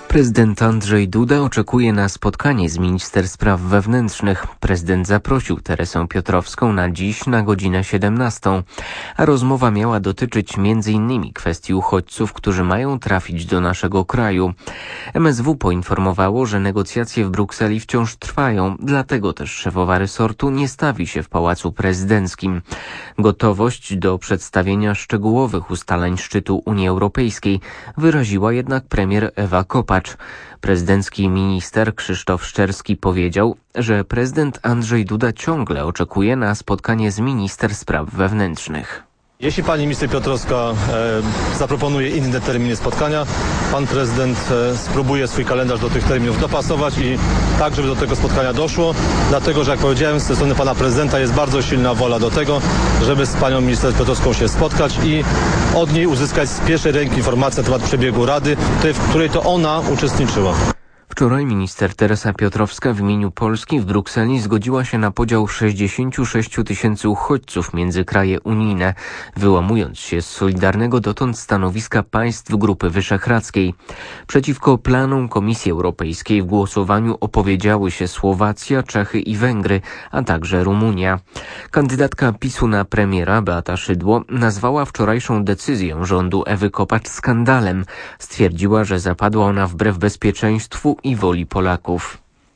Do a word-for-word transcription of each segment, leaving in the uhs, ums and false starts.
Prezydent Andrzej Duda oczekuje na spotkanie z minister spraw wewnętrznych. Prezydent zaprosił Teresę Piotrowską na dziś na godzinę siedemnastą, a rozmowa miała dotyczyć między innymi kwestii uchodźców, którzy mają trafić do naszego kraju. M S W poinformowało, że negocjacje w Brukseli wciąż trwają, dlatego też szefowa resortu nie stawi się w Pałacu Prezydenckim. Gotowość do przedstawienia szczegółowych ustaleń szczytu Unii Europejskiej wyraziła jednak premier Ewa Kopacz. Prezydencki minister Krzysztof Szczerski powiedział, że prezydent Andrzej Duda ciągle oczekuje na spotkanie z minister spraw wewnętrznych. Jeśli pani minister Piotrowska e, zaproponuje inne terminy spotkania, pan prezydent e, spróbuje swój kalendarz do tych terminów dopasować i tak, żeby do tego spotkania doszło, dlatego, że jak powiedziałem, ze strony pana prezydenta jest bardzo silna wola do tego, żeby z panią minister Piotrowską się spotkać i od niej uzyskać z pierwszej ręki informacje na temat przebiegu Rady, w której to ona uczestniczyła. Wczoraj minister Teresa Piotrowska w imieniu Polski w Brukseli zgodziła się na podział sześćdziesięciu sześciu tysięcy uchodźców między kraje unijne, wyłamując się z solidarnego dotąd stanowiska państw Grupy Wyszehradzkiej. Przeciwko planom Komisji Europejskiej w głosowaniu opowiedziały się Słowacja, Czechy i Węgry, a także Rumunia. Kandydatka PiSu na premiera Beata Szydło nazwała wczorajszą decyzję rządu Ewy Kopacz skandalem. Stwierdziła, że zapadła ona wbrew bezpieczeństwu i woli Polaków.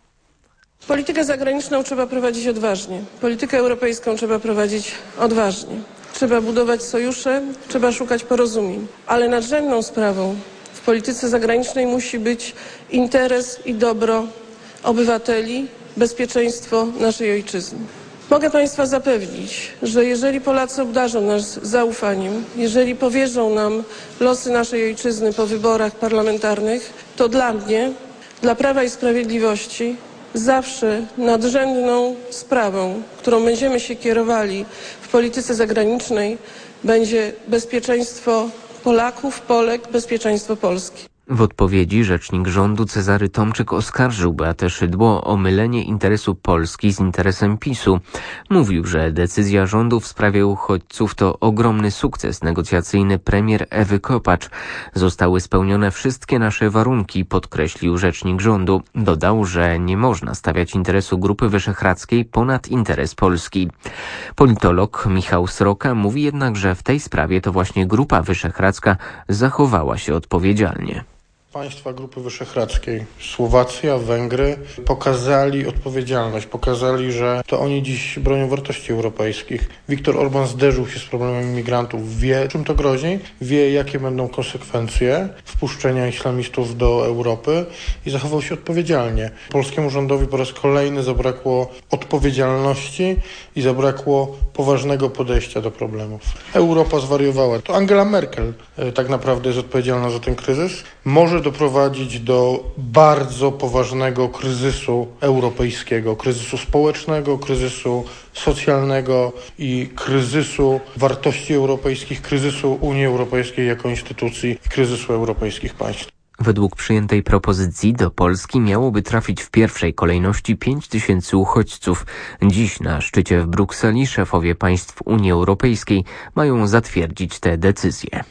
Politykę zagraniczną trzeba prowadzić odważnie. Politykę europejską trzeba prowadzić odważnie. Trzeba budować sojusze, trzeba szukać porozumień. Ale nadrzędną sprawą w polityce zagranicznej musi być interes i dobro obywateli, bezpieczeństwo naszej ojczyzny. Mogę państwa zapewnić, że jeżeli Polacy obdarzą nas zaufaniem, jeżeli powierzą nam losy naszej ojczyzny po wyborach parlamentarnych, to dla mnie, dla Prawa i Sprawiedliwości zawsze nadrzędną sprawą, którą będziemy się kierowali w polityce zagranicznej, będzie bezpieczeństwo Polaków, Polek, bezpieczeństwo Polski. W odpowiedzi rzecznik rządu Cezary Tomczyk oskarżył Beatę Szydło o mylenie interesu Polski z interesem PiSu. Mówił, że decyzja rządu w sprawie uchodźców to ogromny sukces negocjacyjny premier Ewy Kopacz. Zostały spełnione wszystkie nasze warunki, podkreślił rzecznik rządu. Dodał, że nie można stawiać interesu Grupy Wyszehradzkiej ponad interes Polski. Politolog Michał Sroka mówi jednak, że w tej sprawie to właśnie Grupa Wyszehradzka zachowała się odpowiedzialnie. Państwa Grupy Wyszehradzkiej, Słowacja, Węgry pokazali odpowiedzialność, pokazali, że to oni dziś bronią wartości europejskich. Viktor Orban zderzył się z problemem migrantów, wie czym to grozi, wie jakie będą konsekwencje wpuszczenia islamistów do Europy i zachował się odpowiedzialnie. Polskiemu rządowi po raz kolejny zabrakło odpowiedzialności i zabrakło poważnego podejścia do problemów. Europa zwariowała. To Angela Merkel tak naprawdę jest odpowiedzialna za ten kryzys. Może doprowadzić do bardzo poważnego kryzysu europejskiego, kryzysu społecznego, kryzysu socjalnego i kryzysu wartości europejskich, kryzysu Unii Europejskiej jako instytucji i kryzysu europejskich państw. Według przyjętej propozycji do Polski miałoby trafić w pierwszej kolejności pięć tysięcy uchodźców. Dziś na szczycie w Brukseli szefowie państw Unii Europejskiej mają zatwierdzić te decyzje.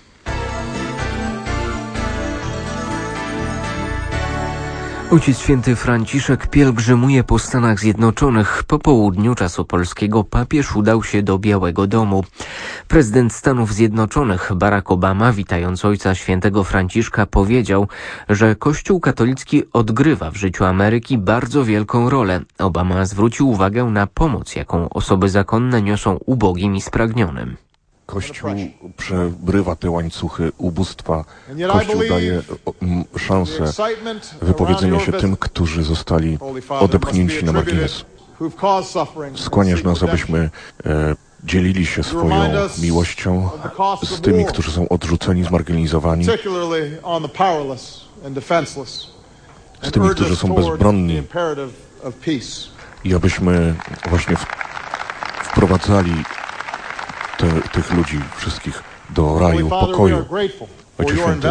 Ojciec Święty Franciszek pielgrzymuje po Stanach Zjednoczonych. Po południu czasu polskiego papież udał się do Białego Domu. Prezydent Stanów Zjednoczonych Barack Obama, witając Ojca Świętego Franciszka, powiedział, że Kościół katolicki odgrywa w życiu Ameryki bardzo wielką rolę. Obama zwrócił uwagę na pomoc, jaką osoby zakonne niosą ubogim i spragnionym. Kościół przebrywa te łańcuchy ubóstwa. Kościół daje szansę wypowiedzenia się tym, którzy zostali odepchnięci na margines. Skłaniasz nas, abyśmy e, dzielili się swoją miłością z tymi, którzy są odrzuceni, zmarginalizowani, z tymi, którzy są bezbronni, i abyśmy właśnie w, wprowadzali Te, tych ludzi wszystkich do raju pokoju. Ojcze Święty,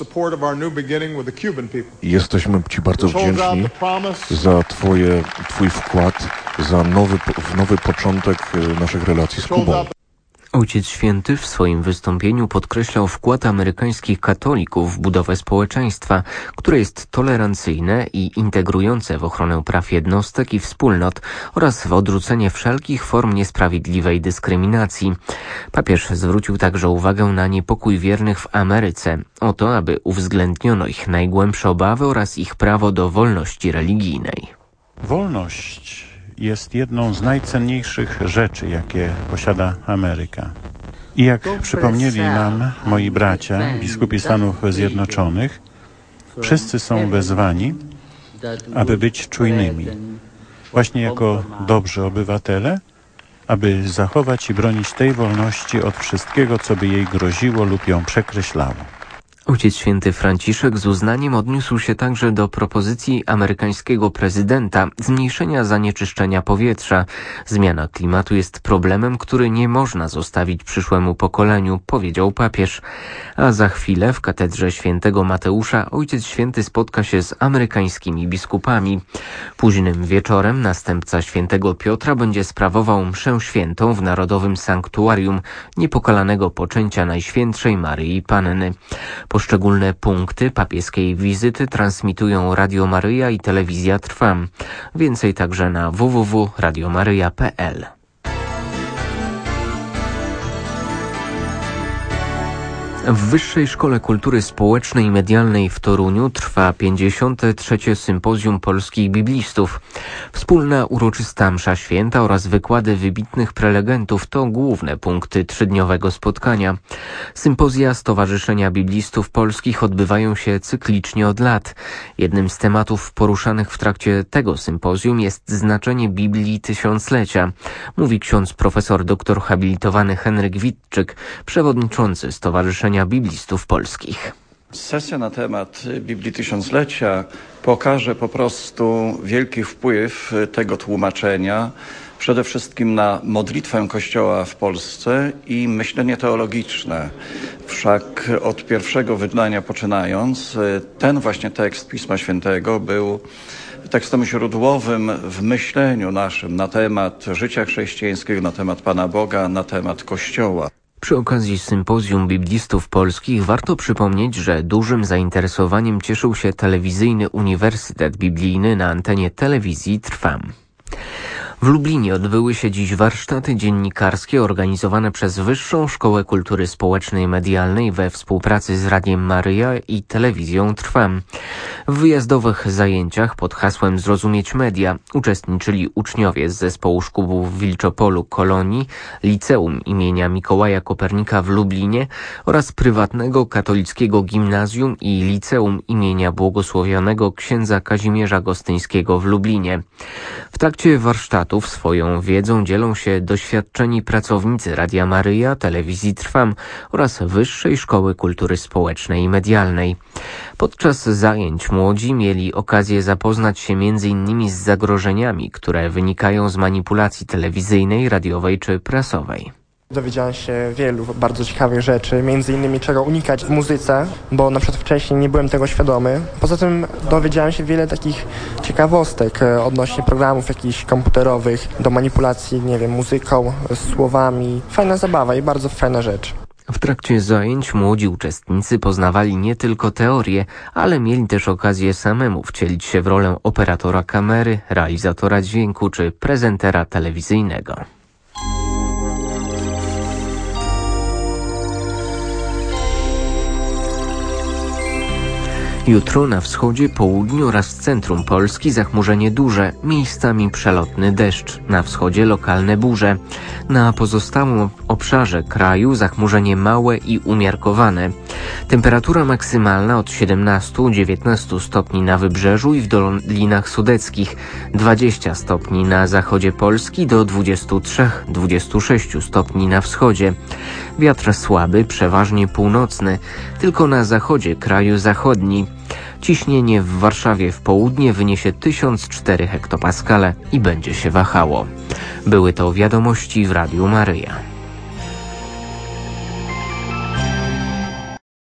jesteśmy Ci bardzo wdzięczni za twoje, Twój wkład, za nowy, nowy początek naszych relacji z Kubą. Ojciec Święty w swoim wystąpieniu podkreślał wkład amerykańskich katolików w budowę społeczeństwa, które jest tolerancyjne i integrujące w ochronę praw jednostek i wspólnot oraz w odrzucenie wszelkich form niesprawiedliwej dyskryminacji. Papież zwrócił także uwagę na niepokój wiernych w Ameryce, o to, aby uwzględniono ich najgłębsze obawy oraz ich prawo do wolności religijnej. Wolność jest jedną z najcenniejszych rzeczy, jakie posiada Ameryka. I jak przypomnieli nam moi bracia, biskupi Stanów Zjednoczonych, wszyscy są wezwani, aby być czujnymi, właśnie jako dobrzy obywatele, aby zachować i bronić tej wolności od wszystkiego, co by jej groziło lub ją przekreślało. Ojciec Święty Franciszek z uznaniem odniósł się także do propozycji amerykańskiego prezydenta zmniejszenia zanieczyszczenia powietrza. Zmiana klimatu jest problemem, który nie można zostawić przyszłemu pokoleniu, powiedział papież. A za chwilę w katedrze świętego Mateusza Ojciec Święty spotka się z amerykańskimi biskupami. Późnym wieczorem następca świętego Piotra będzie sprawował mszę świętą w Narodowym Sanktuarium Niepokalanego Poczęcia Najświętszej Maryi Panny. Poszczególne punkty papieskiej wizyty transmitują Radio Maryja i Telewizja Trwam. Więcej także na w w w kropka radio maryja kropka p l. W Wyższej Szkole Kultury Społecznej i Medialnej w Toruniu trwa pięćdziesiąte trzecie Sympozjum Polskich Biblistów. Wspólna uroczysta msza święta oraz wykłady wybitnych prelegentów to główne punkty trzydniowego spotkania. Sympozja Stowarzyszenia Biblistów Polskich odbywają się cyklicznie od lat. Jednym z tematów poruszanych w trakcie tego sympozjum jest znaczenie Biblii tysiąclecia, mówi ksiądz profesor doktor habilitowany Henryk Witczyk, przewodniczący Stowarzyszenia Biblistów Polskich. Sesja na temat Biblii Tysiąclecia pokaże po prostu wielki wpływ tego tłumaczenia, przede wszystkim na modlitwę Kościoła w Polsce i myślenie teologiczne. Wszak od pierwszego wydania poczynając, ten właśnie tekst Pisma Świętego był tekstem źródłowym w myśleniu naszym na temat życia chrześcijańskiego, na temat Pana Boga, na temat Kościoła. Przy okazji Sympozjum Biblistów Polskich warto przypomnieć, że dużym zainteresowaniem cieszył się telewizyjny Uniwersytet Biblijny na antenie telewizji Trwam. W Lublinie odbyły się dziś warsztaty dziennikarskie organizowane przez Wyższą Szkołę Kultury Społecznej i Medialnej we współpracy z Radiem Maryja i Telewizją Trwam. W wyjazdowych zajęciach pod hasłem Zrozumieć Media uczestniczyli uczniowie z zespołu szkół w Wilczopolu Kolonii, Liceum imienia Mikołaja Kopernika w Lublinie oraz prywatnego katolickiego gimnazjum i Liceum imienia Błogosławionego księdza Kazimierza Gostyńskiego w Lublinie. W trakcie warsztatu swoją wiedzą dzielą się doświadczeni pracownicy Radia Maryja, Telewizji Trwam oraz Wyższej Szkoły Kultury Społecznej i Medialnej. Podczas zajęć młodzi mieli okazję zapoznać się między innymi z zagrożeniami, które wynikają z manipulacji telewizyjnej, radiowej czy prasowej. Dowiedziałem się wielu bardzo ciekawych rzeczy, między innymi czego unikać w muzyce, bo na przykład wcześniej nie byłem tego świadomy. Poza tym dowiedziałem się wiele takich ciekawostek odnośnie programów jakichś komputerowych do manipulacji, nie wiem, muzyką, słowami. Fajna zabawa i bardzo fajna rzecz. W trakcie zajęć młodzi uczestnicy poznawali nie tylko teorię, ale mieli też okazję samemu wcielić się w rolę operatora kamery, realizatora dźwięku czy prezentera telewizyjnego. Jutro na wschodzie, południu oraz w centrum Polski zachmurzenie duże, miejscami przelotny deszcz, na wschodzie lokalne burze. Na pozostałym obszarze kraju zachmurzenie małe i umiarkowane. Temperatura maksymalna od siedemnastu do dziewiętnastu stopni na wybrzeżu i w dolinach sudeckich, dwadzieścia stopni na zachodzie Polski do dwudziestu trzech do dwudziestu sześciu stopni na wschodzie. Wiatr słaby, przeważnie północny, tylko na zachodzie kraju zachodni. Ciśnienie w Warszawie w południe wyniesie tysiąc cztery hektopaskale i będzie się wahało. Były to wiadomości w Radiu Maryja.